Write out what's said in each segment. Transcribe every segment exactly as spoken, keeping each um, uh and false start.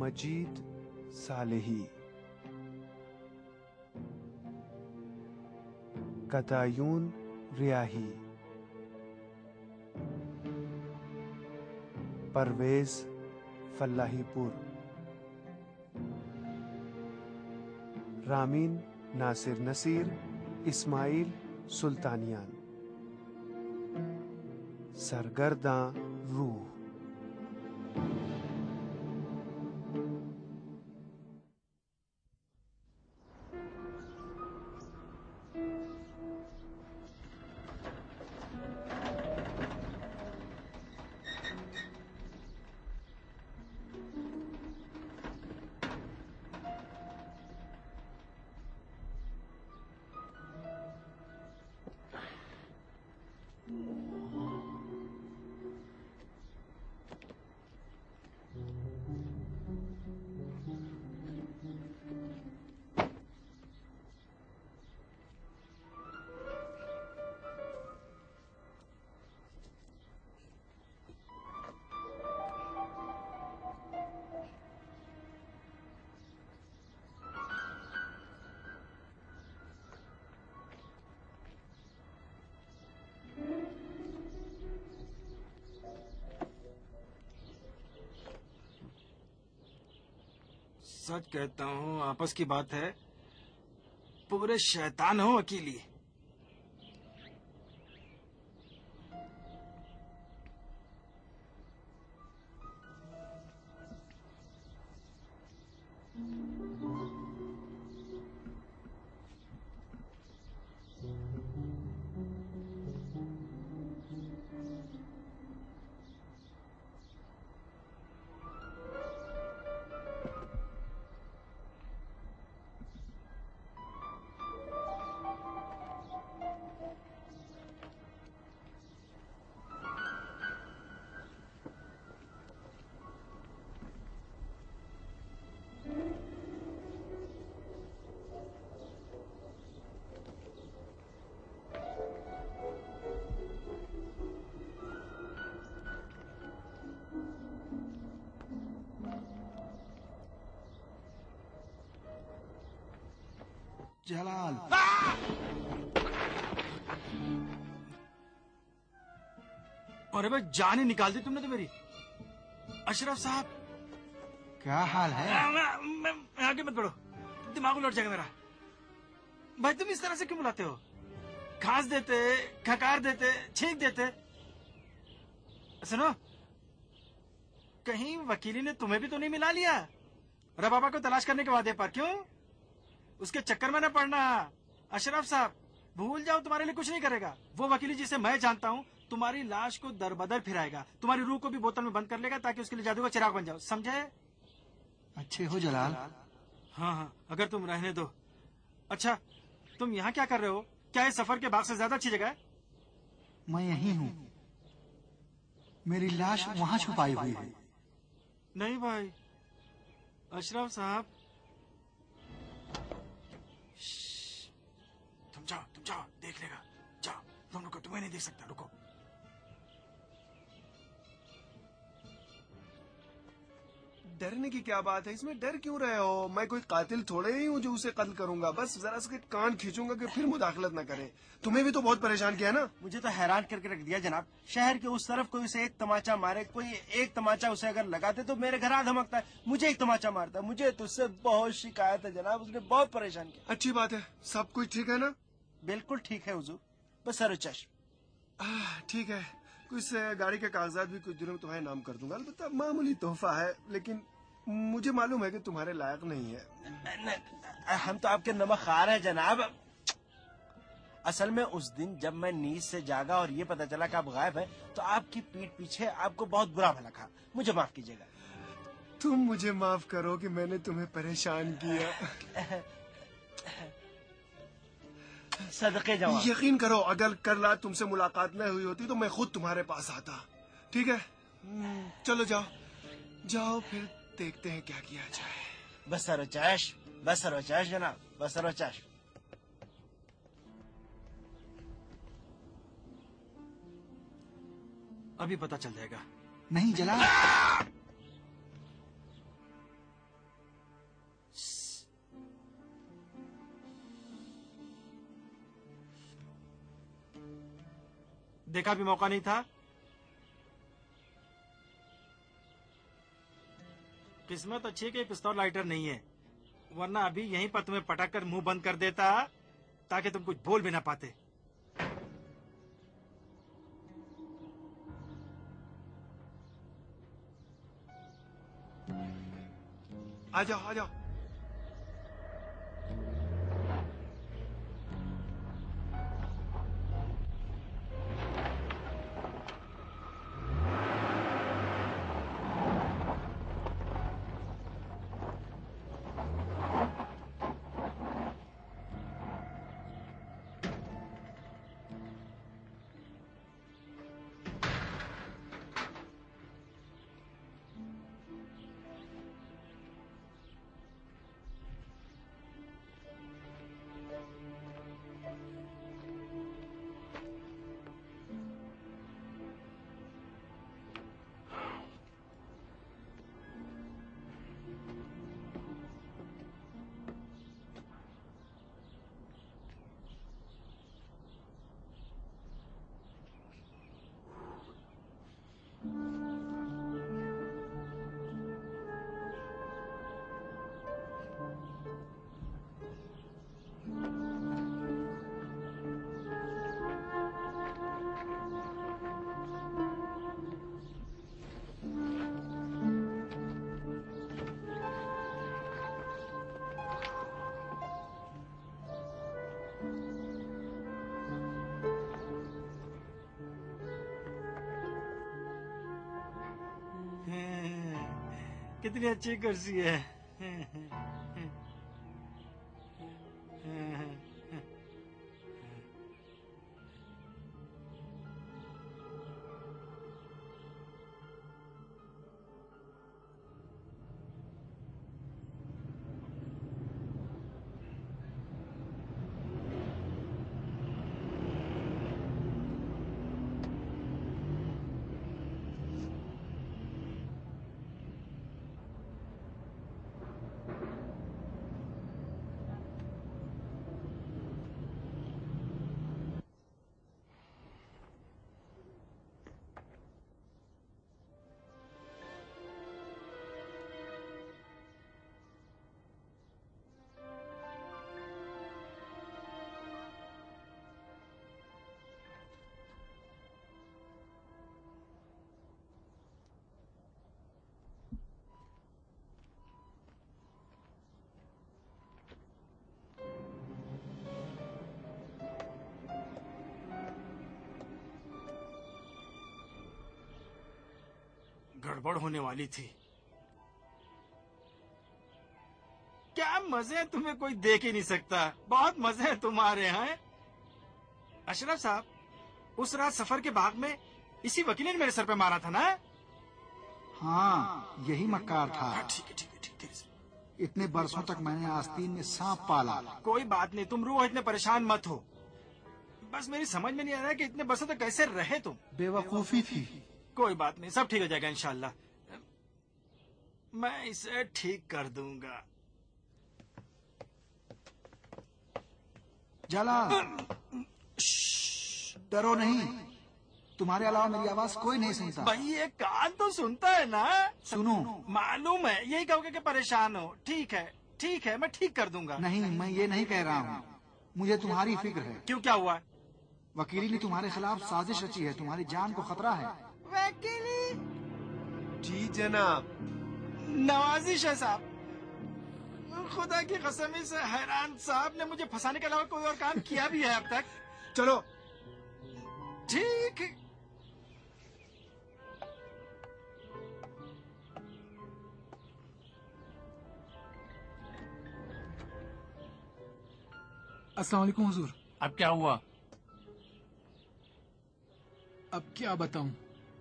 मजीद Salehi, Katayoun Riahi, Parviz Fallahipour, Ramin Nasir Nasir, Ismail Soltanian, सरगर्दां रूह। सच कहता हूँ, आपस की बात है, पूरे शैतान हो अकेली। जलाल, अरे भाई, जान ही निकाल दी तुमने तो मेरी। अशरफ साहब, क्या हाल है? आगे मत बढ़ो, दिमाग उलट जाएगा मेरा। भाई तुम इस तरह से क्यों बुलाते हो? खांस देते, खकार देते, छींक देते। सुनो, कहीं वकीली ने तुम्हें भी तो नहीं मिला लिया? रबाबा को तलाश करने के वादे पर क्यों? उसके चक्कर में न पड़ना। अशरफ साहब, भूल जाओ, तुम्हारे लिए कुछ नहीं करेगा। वो वकीली जिसे मैं जानता हूँ, तुम्हारी लाश को दरबदर फिराएगा, तुम्हारी रूह को भी बोतल में बंद कर लेगा ताकि उसके लिए जादू का चिराग बन जाओ, समझे? अच्छे हो जलाल। हाँ हाँ, अगर तुम रहने दो। अच्छा, तुम यहाँ क्या कर रहे हो? क्या इस सफर के बाग से ज्यादा अच्छी जगह है? मैं यही हूँ, मेरी लाश वहाँ छुपाई हुई है। नहीं भाई, अशरफ साहब, तुम जाओ, तुम जाओ, देख लेगा। जाओ, तुम रुको, तुम्हें नहीं देख सकता, रुको। डरने की क्या बात है? इसमें डर क्यों रहे हो? मैं कोई कातिल थोड़े ही हूँ जो उसे कत्ल करूंगा। बस जरा उसके कान खींचूंगा कि फिर मुदाखलत न करे। तुम्हें भी तो बहुत परेशान किया ना? मुझे तो हैरान करके रख दिया जनाब। शहर के उस तरफ कोई उसे एक तमाचा मारे, कोई एक तमाचा उसे अगर लगाते तो मेरे घर आ धमकता है, मुझे एक तमाचा मारता है। मुझे तो उससे बहुत शिकायत है जनाब, उसने बहुत परेशान किया। अच्छी बात है, सब कुछ ठीक है ना? बिल्कुल ठीक है हुजूर, बस सर चश्म। ठीक है, कुछ गाड़ी के कागजात भी कुछ दिनों में तुम्हारे नाम कर दूंगा। अलबत्ता मामूली तोहफा है, लेकिन मुझे मालूम है कि तुम्हारे लायक नहीं है। न, न, हम तो आपके नमकखार हैं जनाब। असल में उस दिन जब मैं नींद से जागा और ये पता चला कि आप गायब हैं, तो आपकी पीठ पीछे आपको बहुत बुरा भला कहा। मुझे माफ कीजिएगा। तुम मुझे माफ करो कि मैंने तुम्हें परेशान किया। सदके जवाब। यकीन करो, अगर कल रात तुमसे मुलाकात न हुई होती तो मैं खुद तुम्हारे पास आता। ठीक है, चलो जाओ जाओ, फिर देखते हैं क्या किया जाए। बस सरो चश, बस सरो चश जनाब, बस सरो चश। अभी पता चल जाएगा। नहीं जलाल, देखा भी मौका नहीं था। किस्मत अच्छी है कि पिस्तौल लाइटर नहीं है, वरना अभी यहीं पर तुम्हें पटक कर मुंह बंद कर देता ताकि तुम कुछ बोल भी ना पाते। आ जाओ आ जाओ। कितनी अच्छी कुर्सी है। गड़बड़ होने वाली थी। क्या मजे हैं, तुम्हें कोई देख ही नहीं सकता। बहुत मजे हैं तुम्हारे हैं। अशरफ साहब, उस रात सफर के बाग में इसी वकील ने मेरे सर पे मारा था ना? हाँ, यही मक्कार था। ठीक है ठीक है ठीक है। इतने बरसों तक मैंने आस्तीन में सांप पाला। कोई बात नहीं, तुम रूह इतने परेशान मत हो। बस मेरी समझ में नहीं आ रहा कि इतने बरसों तक कैसे रहे तुम। बेवकूफी थी। कोई बात नहीं, सब ठीक हो जाएगा इंशाल्लाह। मैं इसे ठीक कर दूंगा। जला, डरो नहीं, तुम्हारे अलावा मेरी आवाज कोई नहीं सुनता। भाई ये कान तो सुनता है ना? सुनो। मालूम है, यही कहोगे कि परेशान हो। ठीक है ठीक है, मैं ठीक कर दूंगा। नहीं, मैं ये नहीं कह रहा हूँ। मुझे तुम्हारी फिक्र है। क्यों, क्या हुआ? वकीली ने तुम्हारे खिलाफ साजिश रची है, तुम्हारी जान को खतरा है। वकीली? जी जनाब। नवाजिश है साहब। खुदा की कसम से हैरान साहब ने मुझे फंसाने के अलावा कोई और काम किया भी है अब तक। चलो। ठीक। अस्सलाम वालेकुम हुजूर। अब क्या हुआ? अब क्या बताऊं?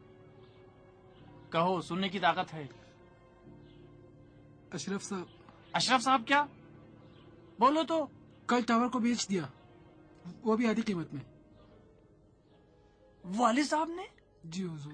कहो, सुनने की ताकत है। अशरफ साहब। अशरफ साहब क्या? बोलो तो। कल टावर को बेच दिया, वो भी आधी कीमत में। वालिद साहब ने? जी हुजूर।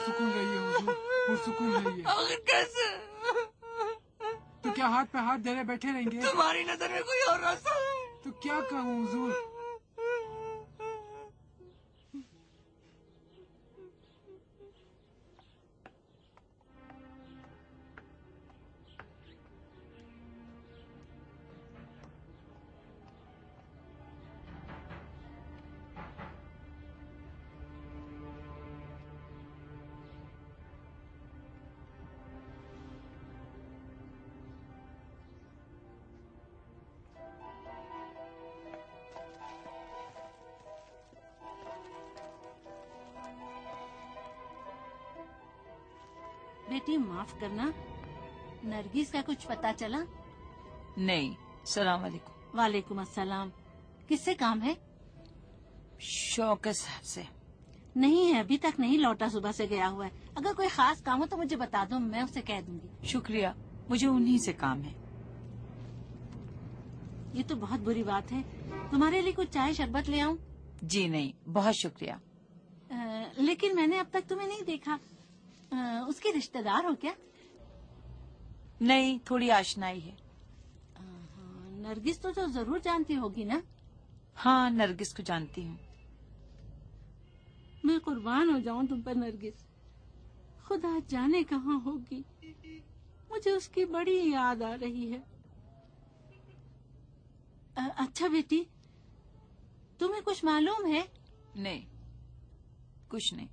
पुरसुकून रहिए हुजूर, पुरसुकून रहिए। आखिर कैसे? तो क्या हाथ पे हाथ धरे बैठे रहेंगे? तुम्हारी नजर में कोई और रास्ता है? तो क्या कहूँ हुजूर? बेटी माफ करना, नरगिस का कुछ पता चला? नहीं। सलाम वालेकुम। वालेकुम अस्सलाम। किससे काम है? शौकत साहब से। नहीं है, अभी तक नहीं लौटा, सुबह से गया हुआ है। अगर कोई खास काम हो तो मुझे बता दो, मैं उसे कह दूंगी। शुक्रिया, मुझे उन्हीं से काम है। ये तो बहुत बुरी बात है। तुम्हारे लिए कुछ चाय शरबत ले आऊं? जी नहीं, बहुत शुक्रिया। आ, लेकिन मैंने अब तक तुम्हें नहीं देखा। आ, उसके रिश्तेदार हो क्या? नहीं, थोड़ी आशनाई है। आ, नरगिस तो, तो जरूर जानती होगी ना? हाँ, नरगिस को जानती हूँ। मैं कुर्बान हो जाऊं तुम पर नरगिस। खुदा जाने कहाँ होगी। मुझे उसकी बड़ी याद आ रही है। आ, अच्छा बेटी, तुम्हें कुछ मालूम है? नहीं, कुछ नहीं।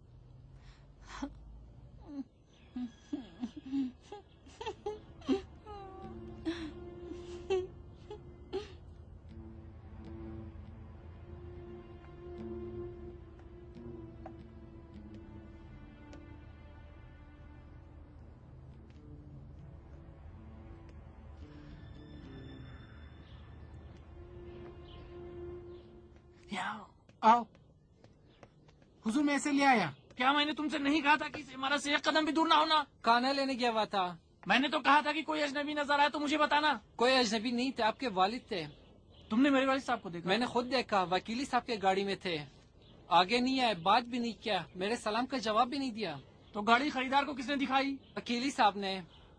आओ हुजूर, मैं इसे ले आया। क्या मैंने तुमसे नहीं कहा था कि इस इमारत से एक कदम भी दूर ना होना? खाना लेने गया हुआ था। मैंने तो कहा था कि कोई अजनबी नजर आए तो मुझे बताना। कोई अजनबी नहीं थे, आपके वालिद थे। तुमने मेरे वालिद साहब को देखा? मैंने खुद देखा, वकीली साहब के गाड़ी में थे। आगे नहीं आए, बात भी नहीं किया, मेरे सलाम का जवाब भी नहीं दिया। तो गाड़ी खरीदार को किसने दिखाई? वकीली साहब ने।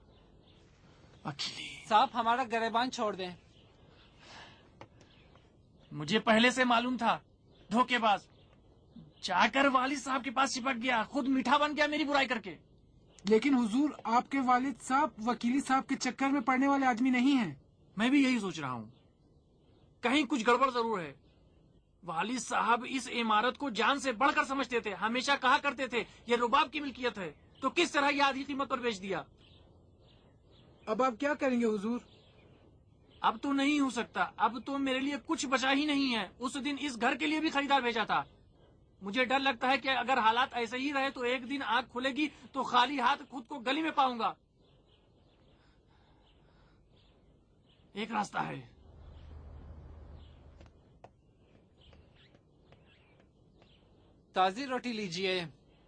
वकीली साहब, हमारा गिरबान छोड़ दें। मुझे पहले से मालूम था, धोखेबाज। जाकर वालिद साहब के पास चिपक गया, खुद मीठा बन गया मेरी बुराई करके। लेकिन हुजूर, आपके वालिद साहब वकीली साहब के चक्कर में पड़ने वाले आदमी नहीं हैं। मैं भी यही सोच रहा हूँ, कहीं कुछ गड़बड़ जरूर है। वालिद साहब इस इमारत को जान से बढ़कर समझते थे, हमेशा कहा करते थे ये रुबाब की मिल्कियत है। तो किस तरह ये आधी कीमत पर बेच दिया? अब आप क्या करेंगे हुजूर? अब तो नहीं हो सकता, अब तो मेरे लिए कुछ बचा ही नहीं है। उस दिन इस घर के लिए भी खरीदार भेजा था। मुझे डर लगता है कि अगर हालात ऐसे ही रहे तो एक दिन आंख खुलेगी तो खाली हाथ खुद को गली में पाऊंगा। एक रास्ता है। ताजी रोटी लीजिए।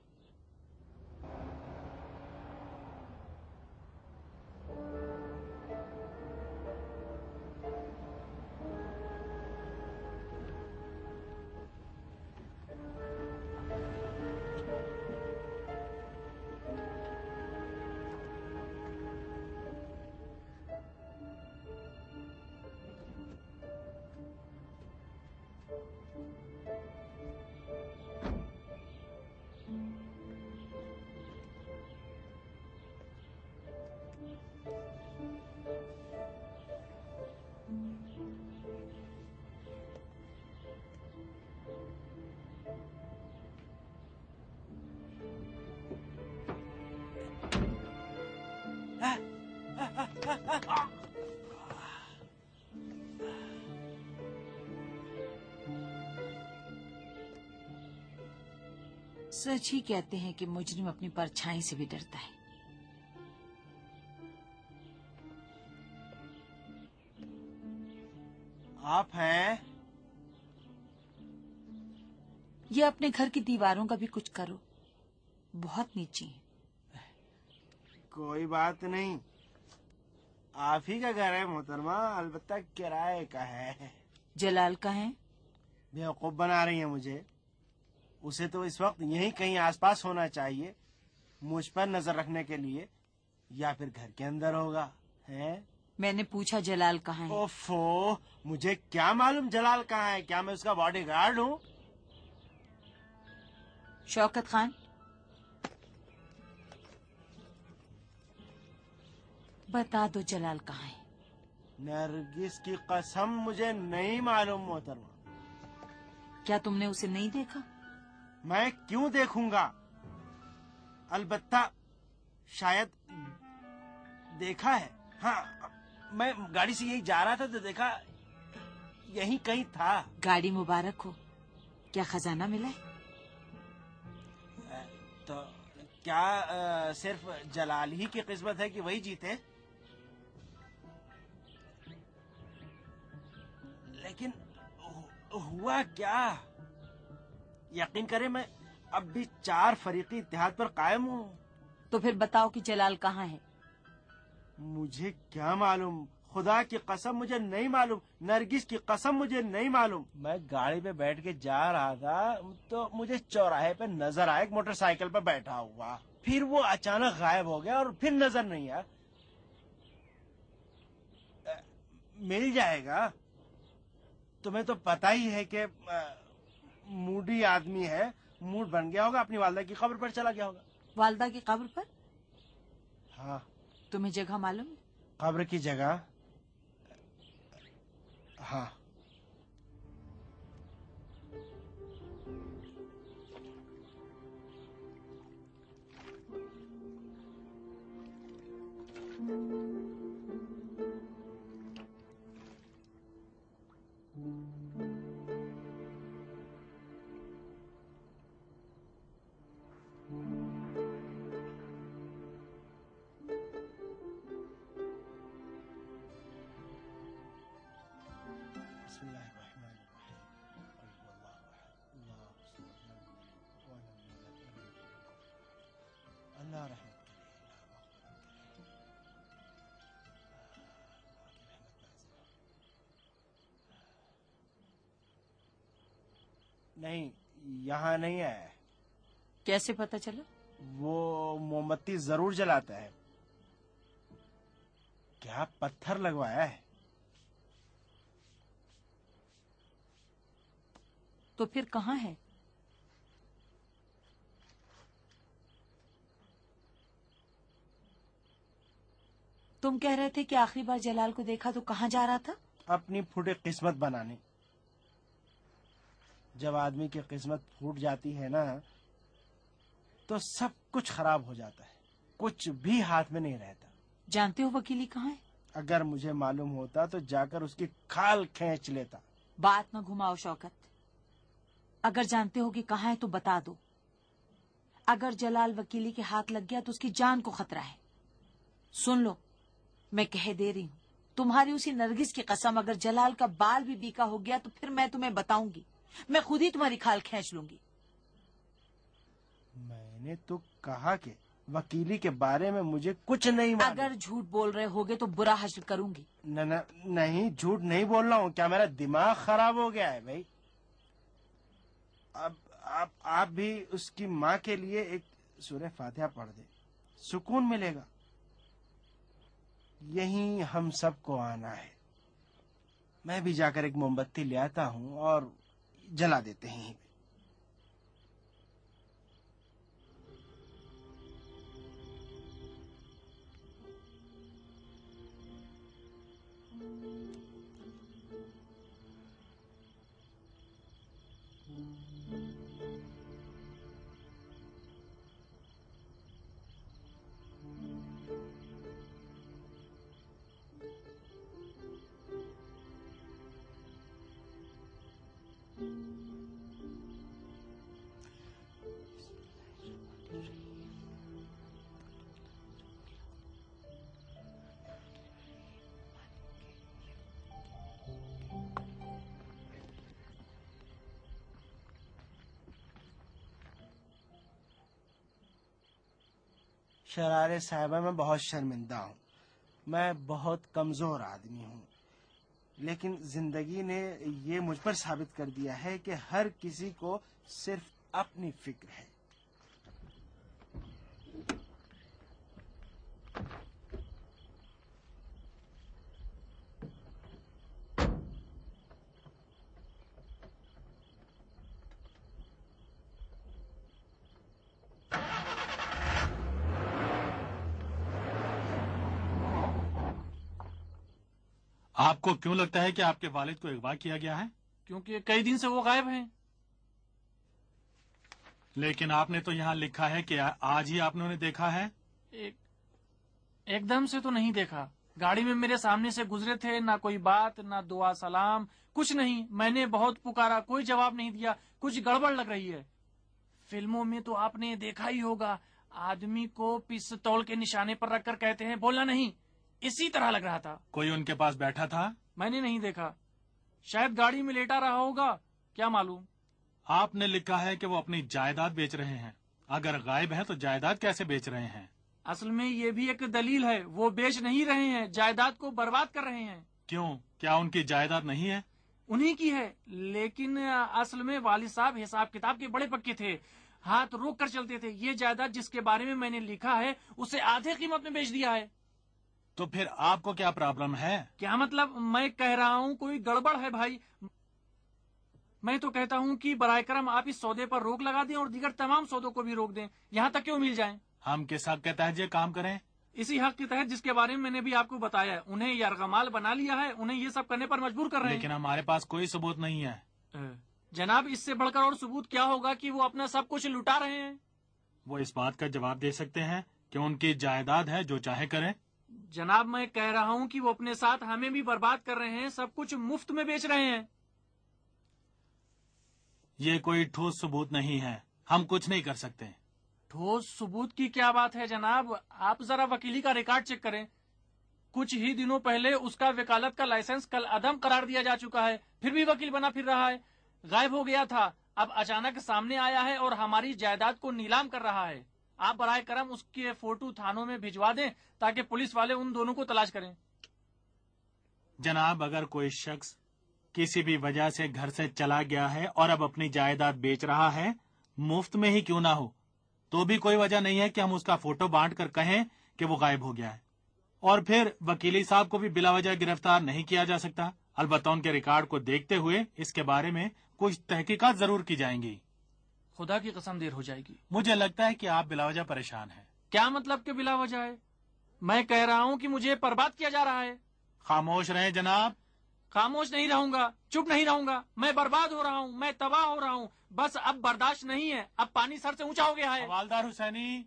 सच ही कहते हैं कि मुजरिम अपनी परछाई से भी डरता है। आप हैं? ये अपने घर की दीवारों का भी कुछ करो, बहुत नीची है। कोई बात नहीं, आप ही का घर है मोहतरमा, अलबत्ता किराए का है। जलाल का है? बेवकूफ बना रही है मुझे। उसे तो इस वक्त यहीं कहीं आसपास होना चाहिए, मुझ पर नजर रखने के लिए, या फिर घर के अंदर होगा। हैं? मैंने पूछा जलाल कहाँ है। ओफो, मुझे क्या मालूम जलाल कहाँ है? क्या मैं उसका बॉडीगार्ड हूँ? शौकत खान, बता दो जलाल कहाँ है। नरगिस की कसम मुझे नहीं मालूम मोहतरमा। क्या तुमने उसे नहीं देखा? मैं क्यों देखूंगा? अलबत्ता शायद देखा है। हाँ, मैं गाड़ी से यही जा रहा था तो देखा, यहीं कहीं था। गाड़ी मुबारक हो। क्या खजाना मिला है? तो क्या आ, सिर्फ जलाल ही की किस्मत है कि वही जीते? लेकिन हु, हुआ क्या? यकीन करें, मैं अब भी चार फरीकी इत्तेहाद पर कायम हूँ। तो फिर बताओ कि जलाल कहाँ है। मुझे क्या मालूम, खुदा की कसम मुझे नहीं मालूम, नरगिस की कसम मुझे नहीं मालूम। मैं गाड़ी पे बैठ के जा रहा था तो मुझे चौराहे पे नजर आया एक मोटरसाइकिल पर बैठा हुआ, फिर वो अचानक गायब हो गया और फिर नजर नहीं आया। मिल जाएगा। तुम्हें तो पता ही है कि मूडी आदमी है, मूड बन गया होगा, अपनी वालदा की कब्र पर चला गया होगा। वालदा की कब्र पर? हाँ। तुम्हें जगह मालूम है? कब्र की जगह? हाँ। नहीं, यहाँ नहीं है। कैसे पता चला? वो मोमबत्ती जरूर जलाता है। क्या पत्थर लगवाया है? तो फिर कहाँ है? तुम कह रहे थे कि आखिरी बार जलाल को देखा तो कहाँ जा रहा था? अपनी फूटे किस्मत बनाने। जब आदमी की किस्मत फूट जाती है ना, तो सब कुछ खराब हो जाता है, कुछ भी हाथ में नहीं रहता। जानते हो वकीली कहाँ है? अगर मुझे मालूम होता तो जाकर उसकी खाल खींच लेता। बात न घुमाओ शौकत। अगर जानते हो कि कहाँ है तो बता दो। अगर जलाल वकीली के हाथ लग गया तो उसकी जान को खतरा है। सुन लो, मैं कह दे रही हूँ, तुम्हारी उसी नरगिस की कसम, अगर जलाल का बाल भी बीका हो गया तो फिर मैं तुम्हें बताऊंगी, मैं खुद ही तुम्हारी खाल खींच लूंगी। मैंने तो कहा कि वकीली के बारे में मुझे कुछ नहीं मालूम। अगर झूठ बोल रहे होगे तो बुरा हश्र करूंगी। न, न, नहीं, झूठ नहीं बोल रहा हूँ। क्या मेरा दिमाग खराब हो गया है भाई? अब आप आप भी उसकी माँ के लिए एक सूरह फातिहा पढ़ दे, सुकून मिलेगा। यहीं हम सबको आना है। मैं भी जाकर एक मोमबत्ती ले आता हूँ और जला देते हैं। शरारे साहिबा, मैं बहुत शर्मिंदा हूँ। मैं बहुत कमजोर आदमी हूँ, लेकिन जिंदगी ने ये मुझ पर साबित कर दिया है कि हर किसी को सिर्फ अपनी फिक्र है। आपको क्यों लगता है कि आपके वालिद को अगवा किया गया है? क्योंकि कई दिन से वो गायब हैं। लेकिन आपने तो यहाँ लिखा है कि आज ही आपने उन्हें देखा है। एक एकदम से तो नहीं देखा, गाड़ी में मेरे सामने से गुजरे थे, ना कोई बात, ना दुआ सलाम, कुछ नहीं। मैंने बहुत पुकारा, कोई जवाब नहीं दिया। कुछ गड़बड़ लग रही है। फिल्मों में तो आपने देखा ही होगा, आदमी को पिस्तौल के निशाने पर रखकर कहते हैं बोलना नहीं, इसी तरह लग रहा था। कोई उनके पास बैठा था? मैंने नहीं देखा, शायद गाड़ी में लेटा रहा होगा, क्या मालूम। आपने लिखा है कि वो अपनी जायदाद बेच रहे हैं। अगर गायब है तो जायदाद कैसे बेच रहे हैं? असल में ये भी एक दलील है, वो बेच नहीं रहे हैं, जायदाद को बर्बाद कर रहे हैं। क्यों, क्या उनकी जायदाद नहीं है? उन्हीं की है, लेकिन असल में वालिद साहब हिसाब किताब के बड़े पक्के थे, हाथ रोक कर चलते थे। ये जायदाद जिसके बारे में मैंने लिखा है उसे आधे कीमत में बेच दिया है। तो फिर आपको क्या प्रॉब्लम है? क्या मतलब? मैं कह रहा हूँ कोई गड़बड़ है भाई। मैं तो कहता हूँ कि बराए करम आप इस सौदे पर रोक लगा दें और दीगर तमाम सौदों को भी रोक दें, यहाँ तक क्यों मिल जाएं। हम किस हक के तहत ये काम करें? इसी हक के तहत जिसके बारे में मैंने भी आपको बताया है। उन्हें यरगमाल बना लिया है, उन्हें ये सब करने पर मजबूर कर रहे हैं। लेकिन हमारे पास कोई सबूत नहीं है। जनाब, इससे बढ़कर और सबूत क्या होगा कि वो अपना सब कुछ लुटा रहे हैं। वो इस बात का जवाब दे सकते हैं कि उनकी जायदाद है, जो चाहे करें। जनाब, मैं कह रहा हूँ कि वो अपने साथ हमें भी बर्बाद कर रहे हैं, सब कुछ मुफ्त में बेच रहे हैं। ये कोई ठोस सबूत नहीं है, हम कुछ नहीं कर सकते। ठोस सबूत की क्या बात है जनाब, आप जरा वकीली का रिकॉर्ड चेक करें। कुछ ही दिनों पहले उसका वकालत का लाइसेंस कल अदम करार दिया जा चुका है, फिर भी वकील बना फिर रहा है। गायब हो गया था, अब अचानक सामने आया है और हमारी जायदाद को नीलाम कर रहा है। आप बराए करम उसके फोटो थानों में भिजवा दें ताकि पुलिस वाले उन दोनों को तलाश करें। जनाब, अगर कोई शख्स किसी भी वजह से घर से चला गया है और अब अपनी जायदाद बेच रहा है, मुफ्त में ही क्यों ना हो, तो भी कोई वजह नहीं है कि हम उसका फोटो बांट कर कहें कि वो गायब हो गया है। और फिर वकीली साहब को भी बिला वजह गिरफ्तार नहीं किया जा सकता। अलबत्ता उनके रिकॉर्ड को देखते हुए इसके बारे में कुछ तहकीकात जरूर की जाएंगी। खुदा की कसम देर हो जाएगी। मुझे लगता है कि आप बिलावजह परेशान हैं। क्या मतलब कि बिला वजह है? मैं कह रहा हूँ कि मुझे बर्बाद किया जा रहा है। खामोश रहें जनाब। खामोश नहीं रहूंगा, चुप नहीं रहूंगा। मैं बर्बाद हो रहा हूँ, मैं तबाह हो रहा हूँ। बस अब बर्दाश्त नहीं है, अब पानी सर से ऊंचा हो गया है। हवालदार हुसैनी,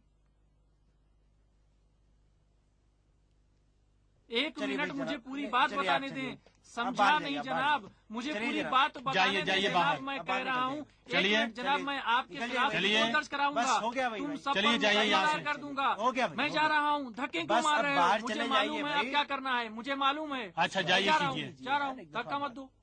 एक मिनट मुझे पूरी बात बताने दें। समझा नहीं जनाब, मुझे पूरी बात बताने दें जनाब। मैं कह रहा हूँ चलिए जनाब, मैं आपके खिलाफ चलिए दर्ज कराऊंगा, तुम सब चलिए जाइए यहाँ से कर दूंगा। मैं जा रहा हूँ, धक्के क्यों मार रहे हो? मुझे मालूम है अब क्या करना है, मुझे मालूम है। अच्छा जाइए, कीजिए। जा रहा हूँ, धक्का मत दो।